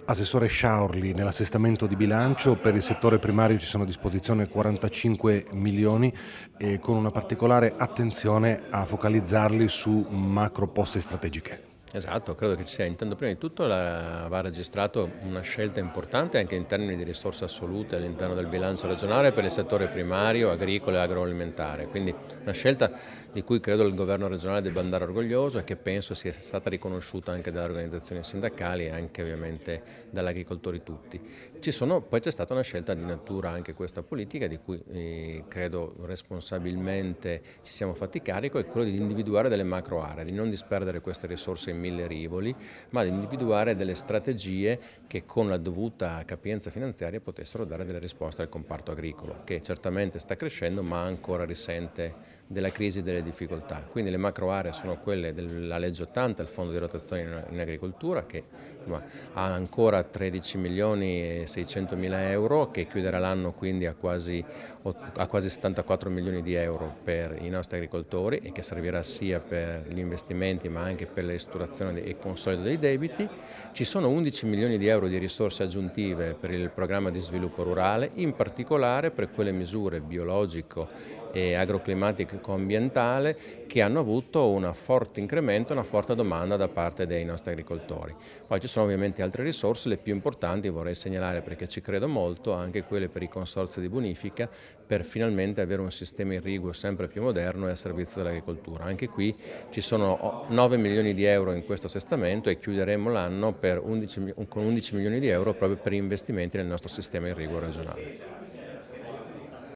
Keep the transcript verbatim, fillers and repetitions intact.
Assessore Sciaurli, nell'assestamento di bilancio per il settore primario ci sono a disposizione quarantacinque milioni e con una particolare attenzione a focalizzarli su macro poste strategiche. Esatto, credo che ci sia, intendo prima di tutto la, va registrato una scelta importante anche in termini di risorse assolute all'interno del bilancio regionale per il settore primario, agricolo e agroalimentare, quindi una scelta di cui credo il governo regionale debba andare orgoglioso e che penso sia stata riconosciuta anche dalle organizzazioni sindacali e anche ovviamente dagli agricoltori tutti. Ci sono, poi c'è stata una scelta di natura anche questa politica di cui eh, credo responsabilmente ci siamo fatti carico, è quello di individuare delle macro aree, di non disperdere queste risorse in mille rivoli, ma di individuare delle strategie che con la dovuta capienza finanziaria potessero dare delle risposte al comparto agricolo, che certamente sta crescendo ma ancora risente della crisi e delle difficoltà. Quindi le macro aree sono quelle della legge ottanta, il fondo di rotazione in agricoltura, che insomma, ha ancora tredici milioni e seicento mila euro, che chiuderà l'anno quindi a quasi, a quasi settantaquattro milioni di euro per i nostri agricoltori e che servirà sia per gli investimenti ma anche per le ristrutturazioni e consolido dei debiti. Ci sono undici milioni di euro di risorse aggiuntive per il programma di sviluppo rurale, in particolare per quelle misure biologico e agroclimatico-ambientale che hanno avuto un forte incremento e una forte domanda da parte dei nostri agricoltori. Poi ci sono ovviamente altre risorse, le più importanti vorrei segnalare perché ci credo molto, anche quelle per i consorzi di bonifica, per finalmente avere un sistema irriguo sempre più moderno e a servizio dell'agricoltura. Anche qui ci sono nove milioni di euro in questo assestamento e chiuderemo l'anno con undici milioni di euro proprio per investimenti nel nostro sistema irriguo regionale.